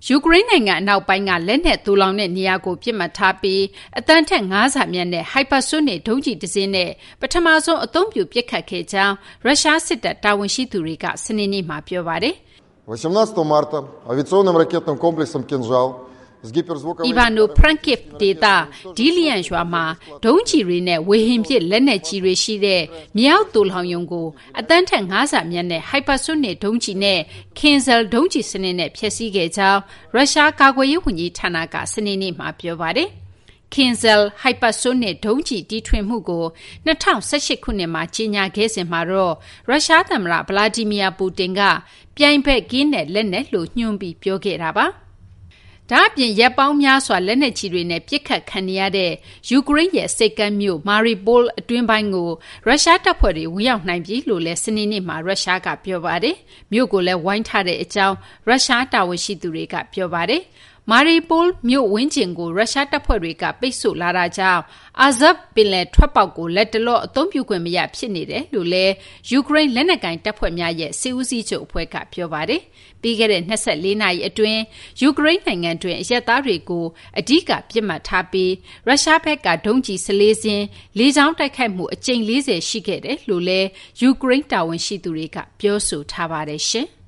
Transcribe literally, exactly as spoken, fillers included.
ယူကရိန်းနိုင်ငံအနောက်ပိုင်းကလက်နက်သိုလောင်တဲ့နေရာကိုပြစ်မှတ်ထားပြီးအတန်းထက်ငါးဆမြတ်နဲ့ hypersonic ဒုံးကျည်တစ်စင်းနဲ့ပထမဆုံးအသုံးပြုပစ်ခတ်ခဲ့ကြောင်းရုရှားစစ်တပ်တာဝန်ရှိသူတွေကစနေနေ့မှာပြောပါတယ်။ восемнадцатого марта авиационным ракетным комплексом «Кинжал» Ivano-Frankivsk ဒေသဒီလီယန်ရွာမှာဒုံးကျည်တွေနဲ့ဝေဟင်ပစ်လက်နက်ကြီးတွေရှိတဲ့မြေအောက်သိုလှောင်ရုံကိုအတန်းထက်ငါးဆမြတ်နဲ့ hypersonic ဒုံးကျည်နဲ့ Kinzhal ဒုံးကျည်စနစ်နဲ့ဖျက်ဆီးခဲ့ကြောင်းရုရှားကာကွယ်ရေးဝန်ကြီးဌာနကစနေနေ့မှာပြောပါတယ်။ Kinzhal hypersonic ဒုံးကျည်တီထွင်မှုကို၂၀၁၈ခုနှစ်မှာကြီးညာခဲ့စဉ်မှာတော့ရုရှားသမ္မတဗလာဒီမီယာပူတင်ကပြိုင်ဘက်ကင်းတဲ့လက်နက်လို့ညွှန်းပြီးပြောခဲ့တာပါ။ဒါ့အပြင်ရပ်ပေါင်းများစွာလက်နက်ကြီးတွေနဲ့ပစ်ခတ်ခံနေရတဲ့ယူကရိန်းရဲ့စိတ်ကမ်းမြို့ Mariupol အတွင်းပိုင်းကိုရုရှားတပ်ဖွဲ့တွေဝင်ရောက်နိုင်ပြီလို့လည်းစနေနေ့မှာရုရှားကပြောပါတယ်။မြို့ကိုလည်းဝိုင်းထားတဲ့အကြောင်းရုရှားတာဝန်ရှိသူတွေကပြောပါတယ်။ Mariupol မြို့ဝန်းကျင်ကိုရုရှားတပ်ဖွဲ့တွေကပိတ်ဆို့လာတာကြောင့် Azov ပင်လယ်ထွက်ပေါက်ကိုလက်တလောအသုံးပြုခွင့်မရဖြစ်နေတယ်လို့လည်းယူကရိန်းလက်နက်ကိုင်တပ်ဖွဲ့များရဲ့စစ်ဦးစီးချုပ်အဖွဲ့ကပြောပါတယ်။ပြီးခဲ့တဲ့၂၄နာရီအတွင်းယူကရိန်းနိုင်ငံတွင်အရက်သားတွေကိုအဓိကပြစ်မှတ်ထားပြီးရုရှားဘက်ကဒုံးကျည်၁၄စင်းလေကြောင်းတိုက်ခိုက်မှုအကြိမ်၄၀ရှိခဲ့တယ်လို့လည်းယူကရိန်းတာဝန်ရှိသူတွေကပြောဆိုထားပါတယ်ရှင်။